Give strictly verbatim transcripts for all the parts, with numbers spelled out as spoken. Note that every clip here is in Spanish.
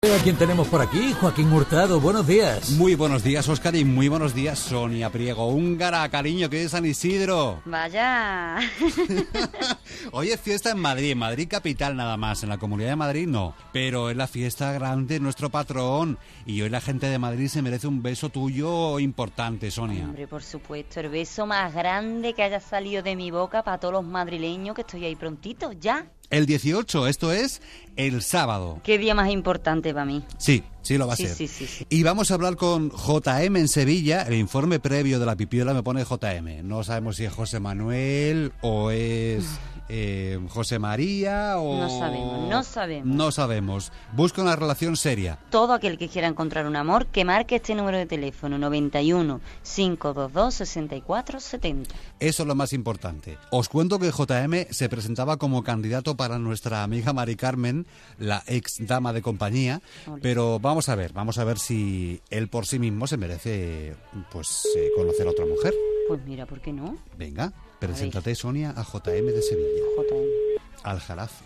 ¿A quién tenemos por aquí? Joaquín Hurtado, buenos días. Muy buenos días, Óscar, y muy buenos días, Sonia Priego húngara, cariño, que es San Isidro. Vaya. Hoy es fiesta en Madrid, en Madrid capital nada más, en la Comunidad de Madrid no, pero es la fiesta grande, nuestro patrón, y hoy la gente de Madrid se merece un beso tuyo importante, Sonia. Hombre, por supuesto, el beso más grande que haya salido de mi boca para todos los madrileños, que estoy ahí prontito, ya. El dieciocho, esto es el sábado. Qué día más importante para mí. Sí, sí lo va a sí, ser. Sí, sí, sí. Y vamos a hablar con J M en Sevilla. El informe previo de la pipiola me pone J M. No sabemos si es José Manuel o es eh, José María o... No sabemos, no sabemos. No sabemos. Busca una relación seria. Todo aquel que quiera encontrar un amor, que marque este número de teléfono, noventa y uno, cinco dos dos, sesenta y cuatro setenta. Eso es lo más importante. Os cuento que J M se presentaba como candidato para nuestra amiga Mari Carmen, la ex dama de compañía, Hola. Pero vamos a ver, vamos a ver si él por sí mismo se merece pues eh, conocer a otra mujer. Pues mira, ¿por qué no? Venga, preséntate, Sonia, a J M de Sevilla. J M. Al Jarafe.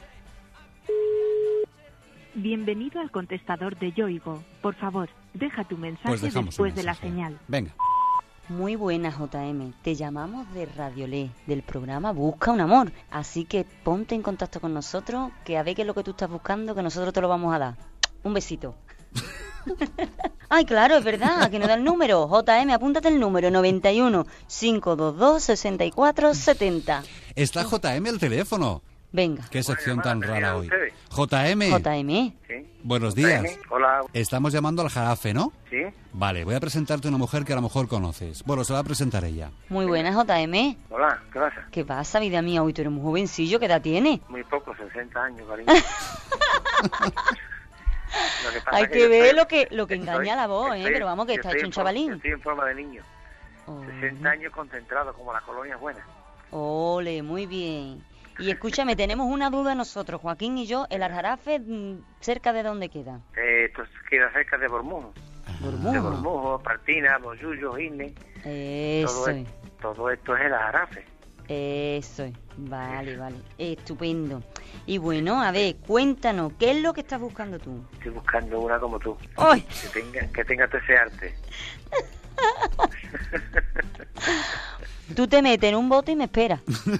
Bienvenido al contestador de Yoigo. Por favor, deja tu mensaje pues después de la mensaje. señal. Venga. Muy buenas, J M. Te llamamos de Radiolé, del programa Busca un Amor. Así que ponte en contacto con nosotros, que a ver qué es lo que tú estás buscando, que nosotros te lo vamos a dar. Un besito. Ay, claro, es verdad, que no da el número. J M, apúntate el número, noventa y uno, cinco dos dos, sesenta y cuatro setenta. Está J M al teléfono. Venga. Qué sección tan rara hoy. Ustedes? J M. J M. Sí. Buenos J M. días. Hola. Estamos llamando al Jarafe, ¿no? Sí. Vale, voy a presentarte a una mujer que a lo mejor conoces. Bueno, se va a presentar ella. Muy buenas, J M. Hola, ¿qué pasa? ¿Qué pasa, vida mía? Hoy tú eres muy jovencillo, ¿qué edad tienes? Muy poco, sesenta años, cariño. Lo que pasa Hay es que, yo ver estoy- lo que lo que estoy- engaña la voz, ¿eh? estoy- Pero vamos, que yo está estoy hecho en un forma- chavalín. Estoy en forma de niño. Oh. sesenta años concentrado, como la colonia buena. Ole, muy bien. Y escúchame, tenemos una duda nosotros, Joaquín y yo, el Aljarafe, mm, ¿cerca de dónde queda? Eh, esto queda cerca de Bormujo. De Bormujo. Bormujo, Partina, Boyullo, Gisne. Eso Todo, es, es- todo esto es el Jarafe. eso es. Vale, vale. Estupendo. Y bueno, a ver, cuéntanos, ¿qué es lo que estás buscando tú? Estoy buscando una como tú. ¡Ay! Que tenga, que tenga todo ese arte. Tú te metes en un bote y me esperas.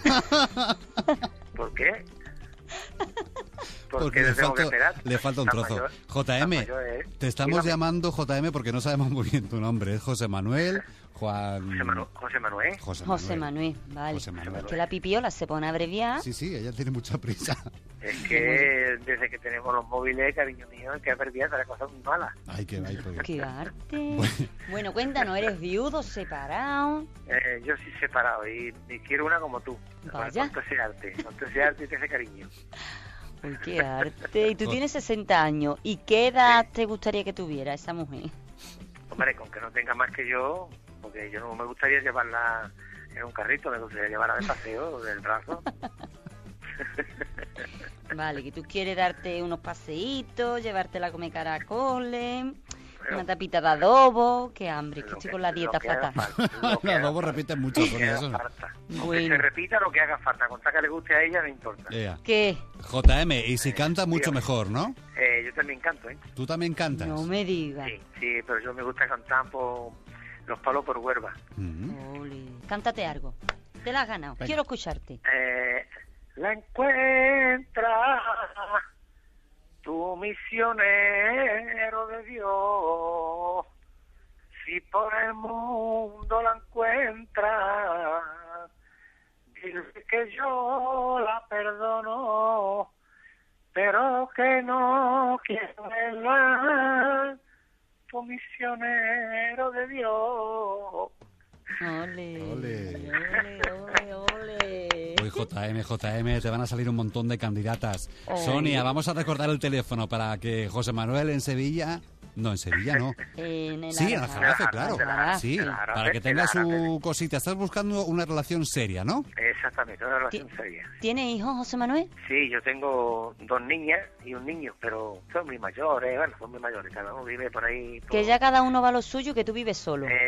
¿Por qué? Porque le tengo que falta, esperar? le falta un Tan trozo. mayor- J M, tan mayor es. te estamos Dígame. llamando J M porque no sabemos muy bien tu nombre. Es José Manuel, Juan... José, Manu- José Manuel. José José Manuel, vale. José Manuel. Es que la pipiola se pone a abreviar. Sí, sí, ella tiene mucha prisa. Es que desde que tenemos los móviles, cariño mío, es que ha perdido la cosa muy mala. Ay, que ay, pues. ¡Qué arte! Bueno, cuéntanos, ¿eres viudo, separado? Eh, yo sí separado y, y quiero una como tú. Vaya. Con todo ese arte, con todo ese arte y todo ese cariño. Uy, qué arte. Y tú tienes sesenta años. ¿Y qué edad te gustaría que tuviera esa mujer? Hombre, con que no tenga más que yo, porque yo no me gustaría llevarla en un carrito, me gustaría llevarla de paseo, del brazo. Vale, que tú quieres darte unos paseitos, llevártela a comer caracoles, Bueno, una tapita de adobo. Qué hambre, que lo estoy con la dieta lo que haga fatal. falta, lo que La haga Lobo falta. repite mucho, Lo que Sonia, haga eso no. falta. Aunque Bueno. se repita lo que haga falta, con tal que le guste a ella, no importa. Ea. ¿Qué? J M, y si canta mucho dígame. mejor, ¿no? Eh, yo también canto, ¿eh? Tú también cantas. No me digas. Sí, sí, pero yo me gusta cantar por los palos por huerva. Mm. Ole. Cántate algo. Te la has ganado. Venga. Quiero escucharte. Eh, la encuentra tu misionero de Dios, si por el mundo la encuentra, dile que yo la perdono, pero que no quiero verla, tu misionero de Dios. Ole. Ole. Ole, ole, ole. Uy, J M, J M, te van a salir un montón de candidatas. Oh. Sonia, vamos a recordar el teléfono para que José Manuel en Sevilla... No, en Sevilla no. En el Sí, en Aljarafe. Aljarafe, claro. Aljarafe. Sí, Aljarafe, para que tenga su Aljarafe. cosita. Estás buscando una relación seria, ¿no? Exactamente, una relación Ti- seria. ¿Tienes hijos, José Manuel? Sí, yo tengo dos niñas y un niño, pero son muy mayores, bueno, son muy mayores, cada uno vive por ahí. por- Que ya cada uno va a lo suyo y que tú vives solo. Eh,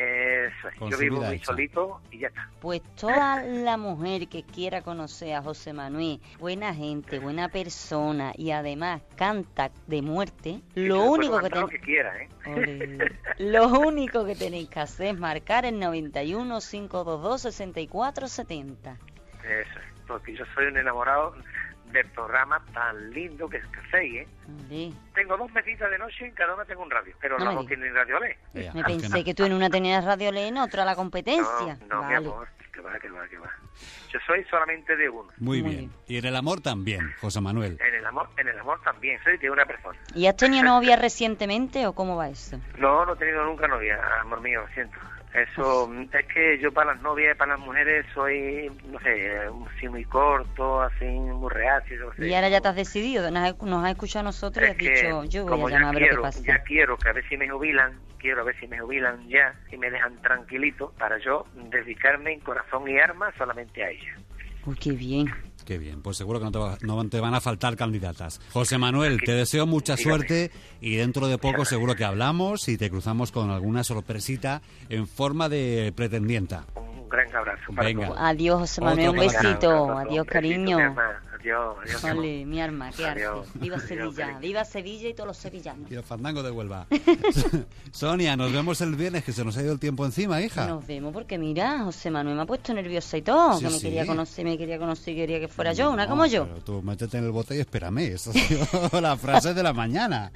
Eso es. Con Yo su vivo vida muy hecha. solito y ya está. Pues toda la mujer que quiera conocer a José Manuel, buena gente, buena persona y además canta de muerte, Y lo se le puede único que cantar lo ten- que quiera, ¿eh? Ole. Lo único que tenéis que hacer es marcar el noventa y uno, cinco dos dos, sesenta y cuatro setenta. Eso es. Porque yo soy un enamorado del programa tan lindo que, que hacéis, ¿eh? Ole. Tengo dos mesitas de noche y en cada una tengo un radio, pero No las me dos digas. tienen radio ley. Ya, Me pues pensé no. que tú en una tenías Radio Ley, en otra la competencia. No, no, Vale. mi amor, que va, que va, que va. Yo soy solamente de uno. Muy, Muy bien. bien. Y en el amor también, José Manuel. En el amor, en el amor también, soy de una persona. ¿Y has tenido novia recientemente o cómo va eso? No, no he tenido nunca novia, amor mío, lo siento. Eso, es que yo para las novias, para las mujeres soy, no sé, así muy corto, así muy reacio, no sé. Y ahora ya te has decidido, nos has, nos has escuchado a nosotros y Es has que, dicho, yo voy como a ya llamar a ver lo que quiero, pasa. ya quiero que a ver si me jubilan, quiero a ver si me jubilan ya y me dejan tranquilito para yo dedicarme en corazón y arma solamente a ella. Uy, qué bien. Qué bien, pues seguro que no te, va- no te van a faltar candidatas. José Manuel, te deseo mucha Dígame. suerte y dentro de poco seguro que hablamos y te cruzamos con alguna sorpresita en forma de pretendienta. Un gran abrazo para Venga. todos. Adiós, José Otro Manuel, un para ti. besito. Un abrazo, Adiós, un besito, cariño. mi hermana. Adiós, adiós. mi amor. Vale, mi arma, qué arte. Adiós. Viva Adiós, Sevilla, cariño. viva Sevilla y todos los sevillanos. Y el fandango de Huelva. Sonia, nos vemos el viernes, que se nos ha ido el tiempo encima, hija. Nos vemos porque mira, José Manuel me ha puesto nerviosa y todo, Sí, que me sí. quería conocer, me quería conocer, quería que fuera yo, una No, como yo. Pero tú métete en el bote y espérame. Esa ha sido la frase de la mañana.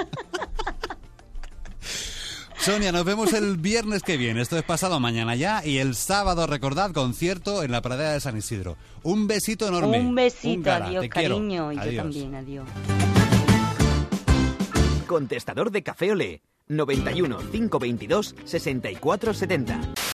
Sonia, nos vemos el viernes que viene. Esto es pasado mañana ya. Y el sábado, recordad, concierto en la pradera de San Isidro. Un besito enorme. Un besito, Húngara, adiós, te quiero. cariño, y yo Adiós. también, adiós. Contestador de Café Olé noventa y uno, cinco veintidós, sesenta y cuatro setenta.